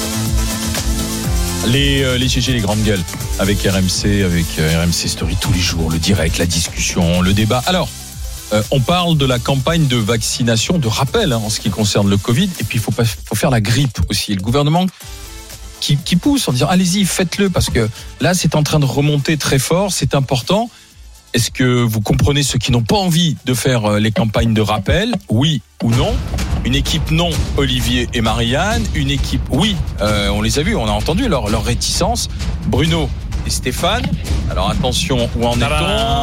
Les, euh, les G G, les grandes gueules, avec R M C, avec euh, R M C Story tous les jours, le direct, la discussion, le débat. Alors, euh, on parle de la campagne de vaccination, de rappel hein, en ce qui concerne le Covid, et puis il faut, pas, faut faire la grippe aussi. Le gouvernement qui, qui pousse en disant allez-y, faites-le, parce que là, c'est en train de remonter très fort, c'est important. Est-ce que vous comprenez ceux qui n'ont pas envie de faire les campagnes de rappel ? Oui ou non ? Une équipe non, Olivier et Marianne. Une équipe oui, euh, on les a vus, on a entendu leur, leur réticence. Bruno et Stéphane. Alors attention, où en est-on ?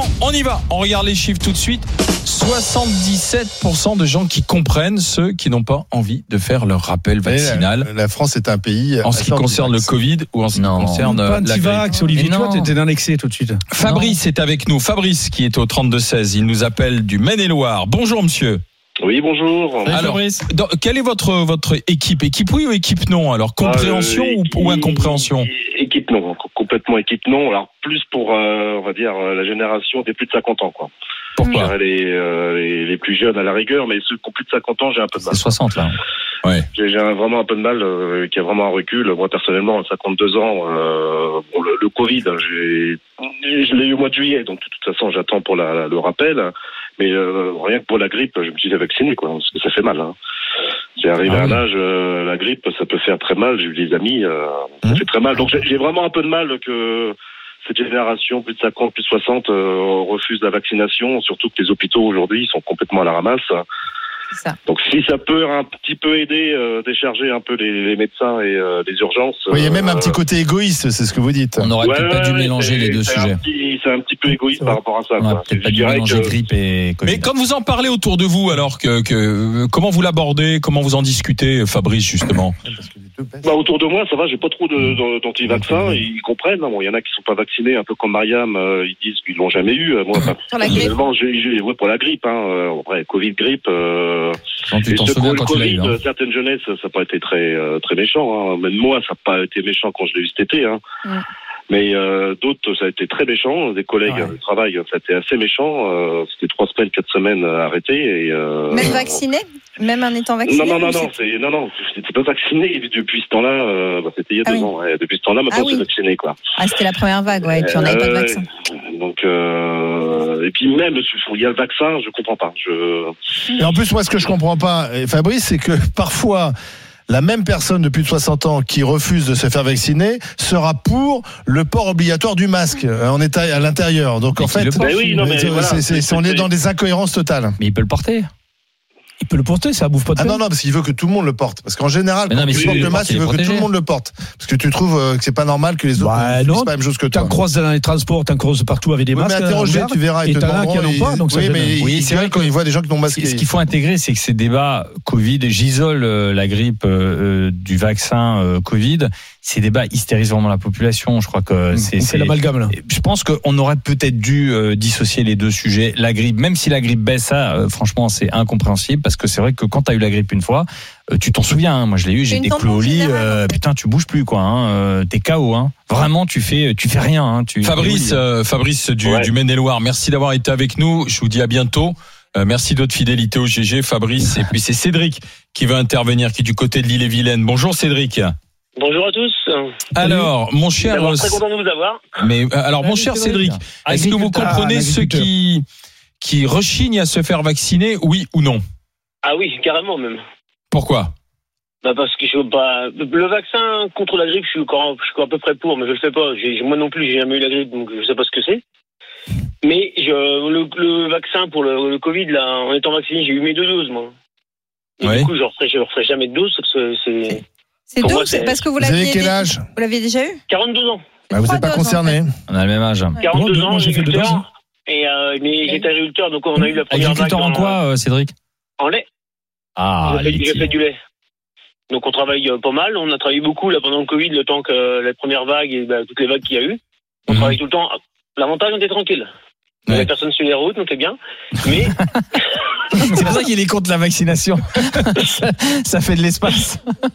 On y va, on regarde les chiffres tout de suite. soixante-dix-sept pour cent de gens qui comprennent ceux qui n'ont pas envie de faire leur rappel vaccinal. La, la France est un pays... En ce qui concerne le Covid ou en ce qui non. concerne pas la grippe. Olivier, toi, t'étais dans l'excès tout de suite. Fabrice non. est avec nous. Fabrice qui est au trente-deux seize. Il nous appelle du Maine-et-Loire. Bonjour monsieur. Oui, bonjour. Alors, dans, quelle est votre votre équipe ? Équipe oui ou équipe non ? Alors, compréhension euh, ou, ou incompréhension ? Équipe non, complètement équipe non. Alors, plus pour, euh, on va dire, la génération des plus de cinquante ans, quoi. Pourquoi ? les, euh, les, les plus jeunes à la rigueur, mais ceux qui ont plus de cinquante ans, j'ai un peu de mal. C'est soixante, là. Ouais. J'ai, j'ai vraiment un peu de mal, euh, qui a vraiment un recul. Moi, personnellement, à cinquante-deux ans, euh, bon, le, le Covid, j'ai, je l'ai eu au mois de juillet, donc de toute façon, j'attends pour la, le rappel. Mais euh, rien que pour la grippe, je me suis fait vacciner, quoi, parce que ça fait mal. Hein. C'est arrivé ah, à un oui. âge, euh, la grippe, ça peut faire très mal. J'ai eu des amis, euh, ça mmh. fait très mal. Donc j'ai, j'ai vraiment un peu de mal que cette génération, plus de cinquante, plus de soixante, euh, refuse la vaccination, surtout que les hôpitaux aujourd'hui sont complètement à la ramasse. C'est ça. Donc si ça peut un petit peu aider, euh, décharger un peu les, les médecins et euh, les urgences. Oui, il y a même euh, un petit côté égoïste, c'est ce que vous dites. On n'aurait ouais, peut-être pas dû ouais, mélanger les deux c'est sujets. Un petit, c'est un petit peu égoïste par rapport à ça. On n'aurait peut-être pas dû mélanger que... grippe et Covid. Mais quand vous en parlez autour de vous, alors que, que comment vous l'abordez, comment vous en discutez, Fabrice justement ? Bah, autour de moi, ça va, j'ai pas trop de, de, d'anti-vaccins, ils comprennent. Bon, il y en a qui sont pas vaccinés, un peu comme Mariam, euh, ils disent qu'ils l'ont jamais eu. Moi, pour la grippe. J'ai, j'ai, ouais, pour la grippe, hein. Euh, après, Covid, grippe. Euh, quand tu t'en souviens quand Covid, tu l'as eu, hein. Certaines jeunesses, ça n'a pas été très, euh, très méchant. Hein. Même moi, ça n'a pas été méchant quand je l'ai eu cet été. Hein. Mm. Mais euh, d'autres, ça a été très méchant. Des collègues ouais. de travail, ça a été assez méchant. Euh, c'était trois semaines, quatre semaines arrêtées. Et, euh, Même vacciné ? Même en étant vacciné ? Non, non, non, non, c'est, non, non, j'étais pas vacciné depuis ce temps-là. Euh, bah, c'était il y a ah deux oui. ans. Ouais. Depuis ce temps-là, maintenant, ah oui. c'est vacciné, quoi. Ah, c'était la première vague, ouais. Et puis on n'avait euh, pas de vaccin. Donc, euh, et puis même, il y a le vaccin, je comprends pas. Je... Et en plus, moi, ce que je comprends pas, Fabrice, c'est que parfois, la même personne de plus de soixante ans qui refuse de se faire vacciner sera pour le port obligatoire du masque en état à l'intérieur. Donc mais en fait, oui, non, mais voilà, c'est, c'est, c'est, on est dans des incohérences totales. Mais il peut le porter. Il peut le porter, ça bouffe pas de Ah non, non, parce qu'il veut que tout le monde le porte. Parce qu'en général, mais quand non, tu portes le masque, il veut que tout le monde le porte. Parce que tu trouves que c'est pas normal que les autres bah, ne fassent pas la même chose que toi. T'en croises dans les transports, t'en croises partout avec des oui, masques. Mais interroger, tu verras, ils te demanderont. Et t'en as qui n'en ont pas, donc oui, ça mais oui, c'est vrai quand ils voient des gens qui n'ont masqué. Ce qu'il faut intégrer, c'est que ces débats Covid, j'isole la grippe euh, du vaccin euh, Covid, ces débats hystérisent vraiment la population. Je crois que c'est, on c'est fait l'amalgame là. Je pense qu'on aurait peut-être dû euh, dissocier les deux sujets. La grippe, même si la grippe baisse, ça, euh, franchement, c'est incompréhensible parce que c'est vrai que quand t'as eu la grippe une fois, euh, tu t'en souviens. Hein, moi, je l'ai eu, j'ai des clous au lit. Euh, putain, tu bouges plus, quoi. Hein, euh, t'es K O. Hein. Vraiment, tu fais, tu fais rien. Hein, tu, Fabrice, euh, Fabrice du, ouais. du Maine-et-Loire, merci d'avoir été avec nous. Je vous dis à bientôt. Euh, merci de votre fidélité au G G, Fabrice. Et puis c'est Cédric qui va intervenir, qui est du côté de l'Ille-et-Vilaine. Bonjour Cédric. Bonjour à tous. Alors, mon cher, D'abord, très content de vous avoir. Mais alors, mon cher Cédric, est-ce que vous comprenez ceux qui qui rechignent à se faire vacciner, oui ou non ? Ah oui, carrément même. Pourquoi ? Bah parce que je veux pas. Le vaccin contre la grippe, je suis encore, je suis à peu près pour, mais je le fais pas. J'ai, moi non plus, j'ai jamais eu la grippe, donc je sais pas ce que c'est. Mais je, le, le vaccin pour le, le Covid, là, en étant vacciné, j'ai eu mes deux doses, moi. Et ouais. Du coup, je referai, je referai jamais de dose, parce que c'est. C'est deux, c'est parce que vous l'aviez. Vous avez quel âge ? Vous l'aviez déjà eu ? quarante-deux ans. Bah, vous n'êtes pas concerné. On a le même âge. quarante-deux ans, j'ai fait deux doses. Et euh, mais j'étais agriculteur, donc on a eu la première vague. Agriculteur en quoi, euh, Cédric ? En lait. Ah, j'ai fait, j'ai fait du lait. Donc on travaille euh, pas mal. On a travaillé beaucoup là pendant le Covid, le temps que euh, la première vague et bah, toutes les vagues qu'il y a eu. On Mhm. travaille tout le temps. L'avantage, on était tranquille. Il n'y Ouais. avait personne sur les routes, donc c'est bien. Mais C'est pour ça qu'il est contre la vaccination. ça, ça fait de l'espace.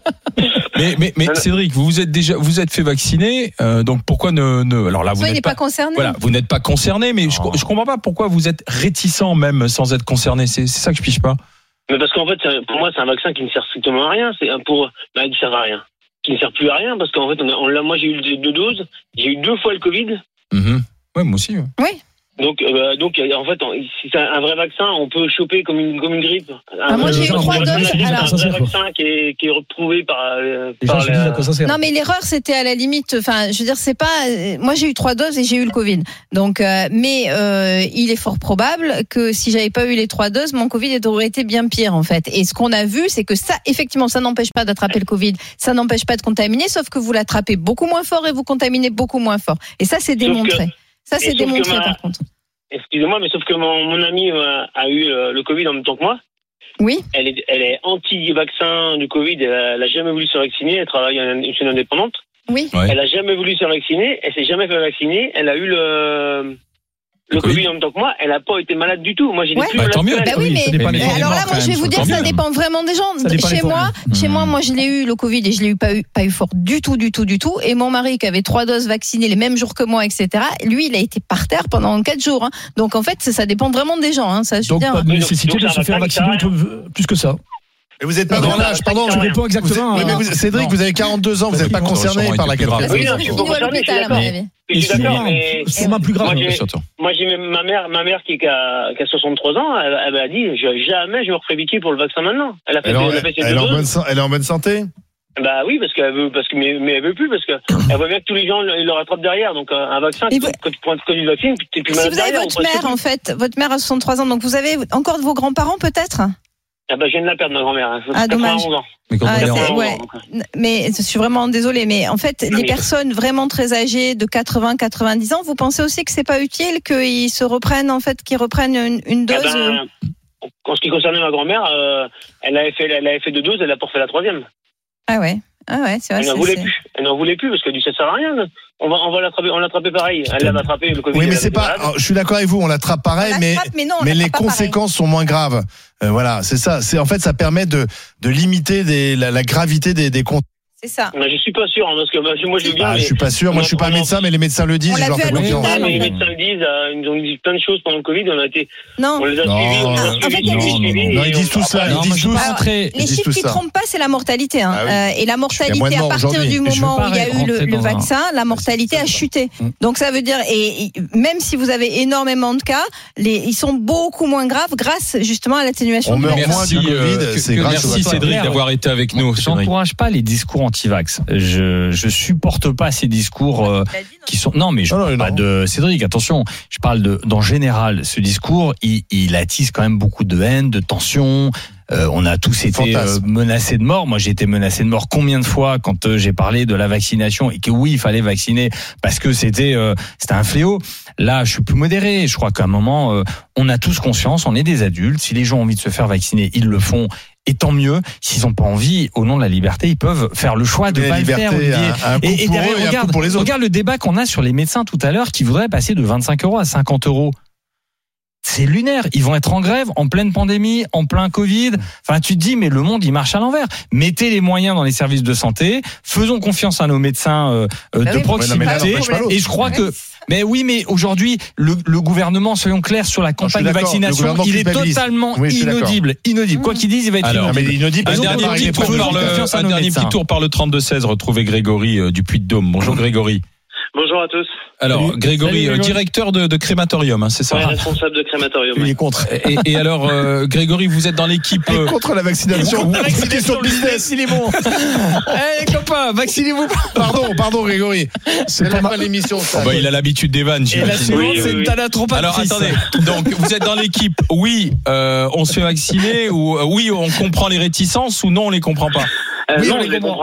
Mais, mais, mais Cédric, vous vous êtes déjà, vous êtes fait vacciner, euh, donc pourquoi ne, ne alors là vous Soit il n'est n'êtes pas, pas, concerné. voilà, vous n'êtes pas concerné, mais je, je comprends pas pourquoi vous êtes réticent même sans être concerné. C'est, c'est ça que je pige pas. Mais parce qu'en fait, c'est- pour moi, c'est un vaccin qui ne sert strictement à rien. C'est un pour, bah, il ne sert à rien. Qui ne sert plus à rien parce qu'en fait, on a, on l'a, moi, j'ai eu deux doses. J'ai eu deux fois le Covid. Mm-hmm. Ouais, moi aussi. Ouais. Oui. Donc, euh, donc, en fait, si c'est un vrai vaccin, on peut choper comme une, comme une grippe. Ah, moi, j'ai eu un trois vaccin, doses, C'est alors. un vrai vaccin qui est, qui est reprouvé par, euh, Les gens par se disent à la- quoi ça sert. Non, mais l'erreur, c'était à la limite. Enfin, je veux dire, c'est pas. euh, Moi, j'ai eu trois doses et j'ai eu le Covid. Donc, euh, mais euh, il est fort probable que si j'avais pas eu les trois doses, mon Covid aurait été bien pire, en fait. Et ce qu'on a vu, c'est que ça, effectivement, ça n'empêche pas d'attraper le Covid, ça n'empêche pas de contaminer, sauf que vous l'attrapez beaucoup moins fort et vous contaminez beaucoup moins fort. Et ça, c'est Sauf démontré. que- Ça, et c'est sauf que démontré, ma- par contre. Excusez-moi, mais sauf que mon, mon ami euh, a eu euh, le Covid en même temps que moi. Oui. Elle est, elle est anti-vaccin du Covid. Elle a, elle a jamais voulu se vacciner. Elle travaille en une chaîne indépendante. Oui. Ouais. Elle a jamais voulu se vacciner. Elle s'est jamais fait vacciner. Elle a eu le le Le Covid. Covid en même temps que moi. Elle a pas été malade du tout. Moi, j'ai Ouais. des plus Bah, tant mieux. malades Bah que oui, oui, mais, ça dépend mais des alors là, morts, moi, quand je vais même, vous faut dire, tant ça mieux. dépend vraiment des gens. Ça dépend Chez des moi, formes. chez Mmh. moi, moi, je l'ai eu le Covid et je l'ai eu pas eu, pas eu fort du tout, du tout, du tout. Et mon mari qui avait trois doses vaccinées les mêmes jours que moi, et cetera. Lui, il a été par terre pendant quatre jours. Hein. Donc en fait, ça, ça dépend vraiment des gens. Hein. Ça, je veux Donc, dire. pas de donc, nécessité donc, de ça se va faire pas, vacciner ça va autre- plus que ça. Et vous êtes pas Non, dans non, l'âge, pardon. je Je rien. réponds Vous êtes- exactement. oui, mais hein. vous- Cédric, Non. vous avez quarante-deux ans, vous n'êtes pas Parce que concerné ça par la aurait été plus grave. quatrième Oui, dose. non, je suis Il pas doit à concerné, je suis l'hôpital, à mon d'accord. avis. Je suis d'accord, mais Sûrement plus grave. Moi, j'ai- Surtout. moi, j'ai même ma mère, ma mère qui, est- qui a, qui a soixante-trois ans, elle, elle m'a dit, je, jamais je me referai piquer pour le vaccin maintenant. Elle a fait, Elle est en- elle a fait ses elle est deux en doses. bonne san- elle est en bonne santé. Bah oui, parce qu'elle veut, parce que, mais, mais elle veut plus, parce que elle voit bien que tous les gens le, le rattrapent derrière. Donc, un, un vaccin, Et quand, vous- quand tu prends quand tu le vaccines, t'es plus Si malade vous avez derrière, votre ou presque mère, plus. en fait, votre mère a soixante-trois ans, donc vous avez encore de vos grands-parents, peut-être? Ah bah, je viens de la perdre, ma grand-mère. hein. Ah, dommage. quatre-vingt-onze ans. Mais quand Ah, on est c'est- en- ouais. Mais je suis vraiment désolée, mais en fait, les mais- personnes vraiment très âgées de quatre-vingts, quatre-vingt-dix ans, vous pensez aussi que c'est pas utile qu'ils se reprennent, en fait, qu'ils reprennent une, une Eh dose? euh, ben, en ce qui concernait ma grand-mère, euh, elle avait fait, elle avait fait deux doses, elle a pas refait la troisième. Ah ouais, ah ouais, c'est vrai. Elle n'en c'est- voulait c'est- plus. Elle n'en voulait plus parce qu'elle dit ça sert à rien. On va, on va l'attraper, on l'attraper pareil. Elle l'avait attrapé le Covid. Oui, elle mais avait c'est été pas. malade. Je suis d'accord avec vous, on l'attrape pareil, On mais l'attrape, mais non, on mais les l'attrape pas pareil. conséquences sont moins graves. Euh, voilà, c'est ça. C'est en fait, ça permet de de limiter des, la, la gravité des des conséquences. C'est ça. Mais je suis pas sûr, hein, parce que bah, moi je veux bien. Ah, mais- je suis pas sûr. Moi, je suis pas on- médecin, mais les médecins le disent. On et l'a je leur vu fais à confiance. l'hôpital, Ouais, mais les en médecins le disent, euh, ils nous ont dit plein de choses pendant le Covid, on a été, Non. on les a Non. suivis, on les a Ah, en suivis, fait, il y a on des- les a suivis, Non, et ils disent on- tout ça. après, Ils Non, disent moi, je tous. peux pas Alors, rentrer. les Ils disent chiffres tout qui ça. trompent pas, c'est la mortalité. Hein. Ah oui. Euh, et la mortalité, moins de à morts partir aujourd'hui. du Et je veux moment pas où il y a eu rentrer le, le dans un- vaccin, la mortalité a chuté. Mm. Donc ça veut dire, et, et même si vous avez énormément de cas, les, ils sont beaucoup moins graves grâce justement à l'atténuation On du meurt vaccin. moins du Merci, euh, Covid, que- c'est que- grâce au merci vaccin. Cédric d'avoir été avec nous. Cédric. J'encourage pas les discours anti-vax. Je je supporte pas ces discours euh, qui sont non mais je Non, non, parle pas non. de Cédric, attention, je parle de d'en général ce discours, il, il attise quand même beaucoup de haine, de tension. Euh, on a tous été euh, Fantasme. menacés de mort. Moi, j'ai été menacé de mort combien de fois quand euh, j'ai parlé de la vaccination et que oui, il fallait vacciner parce que c'était euh, c'était un fléau. Là, je suis plus modéré. Je crois qu'à un moment, euh, on a tous conscience, on est des adultes. Si les gens ont envie de se faire vacciner, ils le font. Et tant mieux. S'ils n'ont pas envie, au nom de la liberté, ils peuvent faire le choix de Mais pas la le faire. liberté Olivier. a un coût Et, et pour derrière, eux et un regarde, coût pour les autres. regarde le débat qu'on a sur les médecins tout à l'heure qui voudraient passer de vingt-cinq euros à cinquante euros. C'est lunaire. Ils vont être en grève, en pleine pandémie, en plein Covid. Enfin, tu te dis, mais le monde, il marche à l'envers. Mettez les moyens dans les services de santé. Faisons confiance à nos médecins euh, euh, Bah de oui, proximité. mais là, n'empêche pas l'autre. Et je crois Ouais. que, mais oui, mais aujourd'hui, le, le gouvernement, soyons clairs sur la campagne de d'accord. Le vaccination, gouvernement il est culpabilise. totalement Oui, je suis d'accord. inaudible. Inaudible. Quoi qu'il dise, il va être Alors, Ah, mais inaudible. il nous dit pas Un Faisons de dernier parler petit des tour faisons par problèmes. le, confiance à un nos dernier médecins. petit tour par le trente-deux seize. Retrouvez Grégory euh, du Puy-de-Dôme. Bonjour Grégory. Bonjour à tous. Alors Salut. Grégory, Salut, euh, Grégory. directeur de, de crématorium, hein, c'est ça. Ouais, responsable de crématorium. Il ouais. est contre. Et, et alors euh, Grégory, vous êtes dans l'équipe. Il euh, est contre la vaccination. C'est une question de business. il est bon. Eh, copains, vaccinez-vous. Pardon, pardon, Grégory. C'est C'est pas la mal. fin de l'émission, ça. oh, bah, il a l'habitude des vannes. Et la j'imagine. suivante, Oui, c'est oui, une oui. thanatopathie. Alors attendez, donc vous êtes dans l'équipe, oui, euh, on se fait vacciner ou euh, oui, on comprend les réticences ou non, on les comprend pas. Euh, Oui, non, on je les les comprend. comprends pas.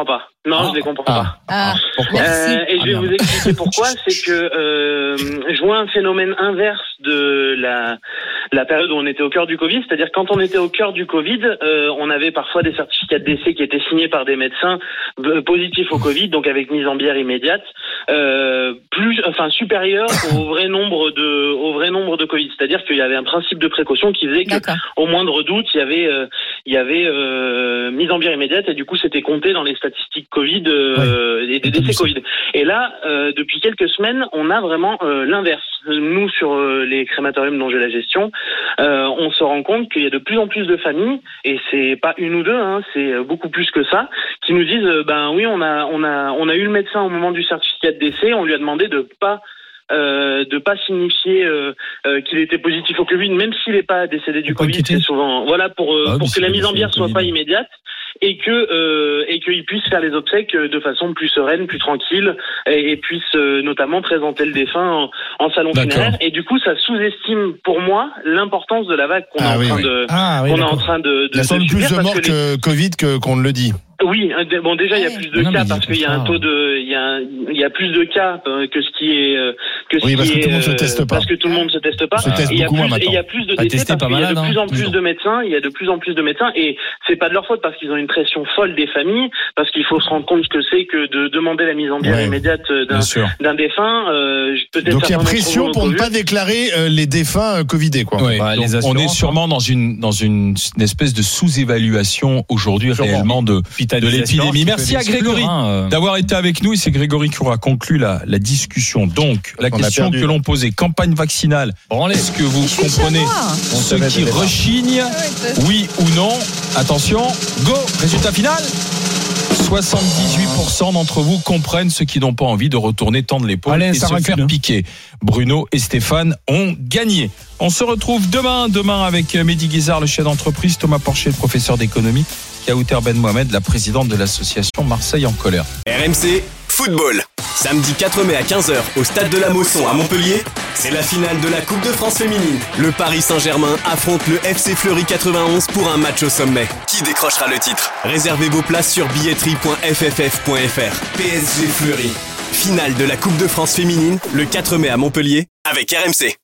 Non, Ah. je les comprends Ah. pas. Ah, Pourquoi merci. Euh, et je vais Ah, vous merde. expliquer pourquoi. C'est que euh, je vois un phénomène inverse de la la période où on était au cœur du Covid. C'est-à-dire quand on était au cœur du Covid, euh, on avait parfois des certificats de décès qui étaient signés par des médecins euh, positifs au Covid, donc avec mise en bière immédiate, euh, plus, enfin supérieur au vrai nombre de au vrai nombre de Covid. C'est-à-dire qu'il y avait un principe de précaution qui faisait que D'accord. au moindre doute, il y avait euh, il y avait euh, mise en bière immédiate et du coup c'était compté dans les statistiques Covid euh, et des décès Covid. Et là, euh, depuis quelques semaines, on a vraiment euh, l'inverse. Nous, sur euh, les crématoriums dont j'ai la gestion, euh, on se rend compte qu'il y a de plus en plus de familles, et c'est pas une ou deux, hein, c'est beaucoup plus que ça, qui nous disent, euh, ben oui, on a on a on a eu le médecin au moment du certificat de décès, on lui a demandé de pas Euh, de pas signifier euh, euh, qu'il était positif au Covid, même s'il n'est pas décédé du Faut pas Covid, inquiéter. c'est souvent voilà pour euh, Ah oui, pour c'est que la pas mise en décédé bière du soit Covid. pas immédiate et que euh, et qu'il puisse faire les obsèques de façon plus sereine, plus tranquille et, et puisse euh, notamment présenter le défunt en, en salon D'accord. funéraire. Et du coup, ça sous-estime pour moi l'importance de la vague qu'on Ah est en oui, train oui. de Ah, oui, qu'on est en d'accord. train de, de Il y a sans de doute plus subir de parce morts que les- que Covid que, qu'on ne le dit. Oui, euh, bon déjà il y a plus de Non, mais cas il y a parce qu'il y a un pas. taux de il y a un- il y a plus de cas euh, que ce qui est euh, que ce Oui, qui parce que est tout le monde se euh, teste pas. parce que tout le monde se teste pas Se teste et il y a beaucoup plus moins et il y a maintenant. plus de Pas décès testé, parce pas qu'il y a malade, de hein, plus en plus toujours. de médecins, il y a de plus en plus de médecins et c'est pas de leur faute parce qu'ils ont une pression folle des familles parce qu'il faut se rendre compte ce que c'est que de demander la mise en bière Ouais. immédiate d'un Bien sûr. d'un défunt euh, peut-être Donc il y a certains d'entre pression vous l'ont pour ne vu. pas déclarer euh, les défunts euh, Covidés, quoi. Ouais, Bah, donc les on est assurances, sûrement dans une dans une, une espèce de sous-évaluation aujourd'hui Sûrement. réellement de, de Hospitalisation l'épidémie. qui Merci peut à l'exclure, Grégory hein, euh. d'avoir été avec nous et c'est Grégory qui aura conclu la, la discussion. Donc la On a question perdu. que l'on posait, campagne vaccinale, Branlez. est-ce que vous Je suis comprenez chez moi. ceux savait qui dès le départ. rechignent, oui ou non? Attention, go, résultat final. soixante-dix-huit pour cent d'entre vous comprennent ceux qui n'ont pas envie de retourner tendre l'épaule Alain, et ça se recule, faire hein. piquer. Bruno et Stéphane ont gagné. On se retrouve demain, demain avec Mehdi Guizard, le chef d'entreprise, Thomas Porcher, le professeur d'économie, Kauter Ben Mohamed, la présidente de l'association Marseille en colère. R M C Football. Samedi quatre mai à quinze heures au stade de la Mosson à Montpellier, c'est la finale de la Coupe de France féminine. Le Paris Saint-Germain affronte le F C Fleury quatre-vingt-onze pour un match au sommet. Qui décrochera le titre? Réservez vos places sur billetterie point f f f point f r. P S G Fleury. Finale de la Coupe de France féminine le quatre mai à Montpellier avec R M C.